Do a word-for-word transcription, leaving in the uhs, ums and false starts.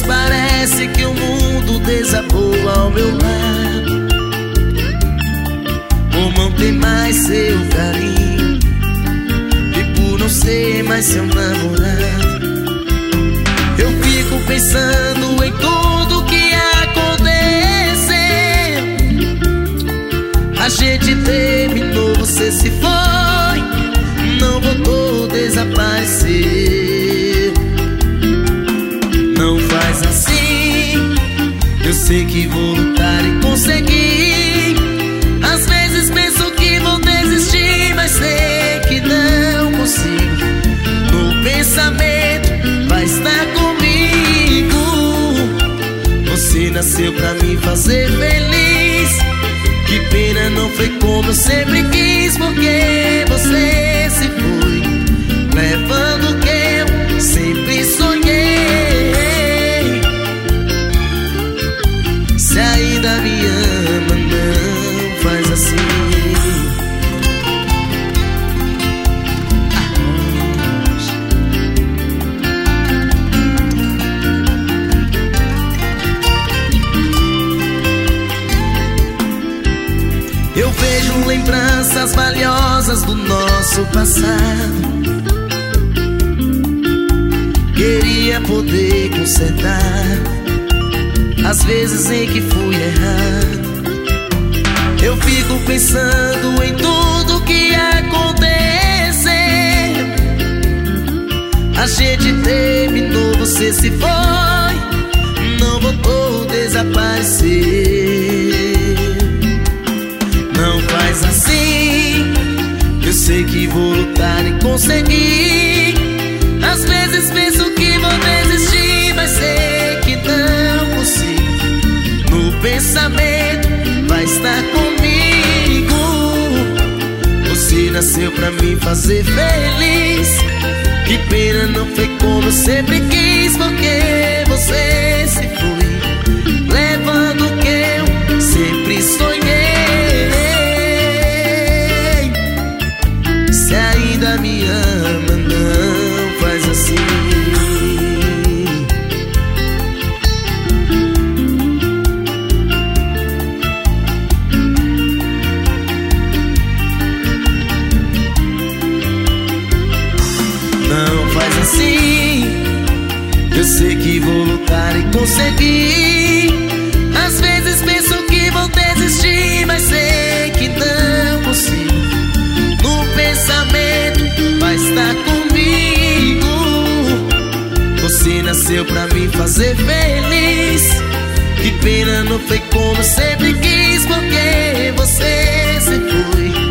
parece que o mundo desabou ao meu lado, por não ter mais seu carinho e por não ser mais seu namorado. Eu fico pensando em tudo que aconteceu. A gente terminou, você se foi, não voltou, desapareceu. Não faz assim, eu sei que vou lutar e conseguir. Às vezes penso que vou desistir, mas sei que não consigo. No pensamento vai estar comigo. Você nasceu pra me fazer feliz. Que pena não foi como eu sempre quis, porque você se foi, levando o que eu sempre sonhei. Se ainda me ama, não faz assim. Eu vejo lembranças valiosas do nosso passado. Queria poder consertar as vezes em que fui errado. Eu fico pensando em tudo que aconteceu. A gente terminou, você se foi, não voltou, desapareceu. Não faz assim, eu sei que vou lutar e conseguir. Às vezes penso que vou desistir, mas sei que não consigo. No pensamento vai estar comigo. Você nasceu pra me fazer feliz. Que pena não foi como eu sempre quis, porque você se foi, levando o que eu sempre sonhei. Se ainda me ama, não faz assim. Não faz assim, eu sei que vou lutar e conseguir. Às vezes penso que vou desistir, mas sei que não consigo. No pensamento vai estar comigo. Você nasceu pra me fazer feliz. Que pena não foi como eu sempre quis, porque você se foi,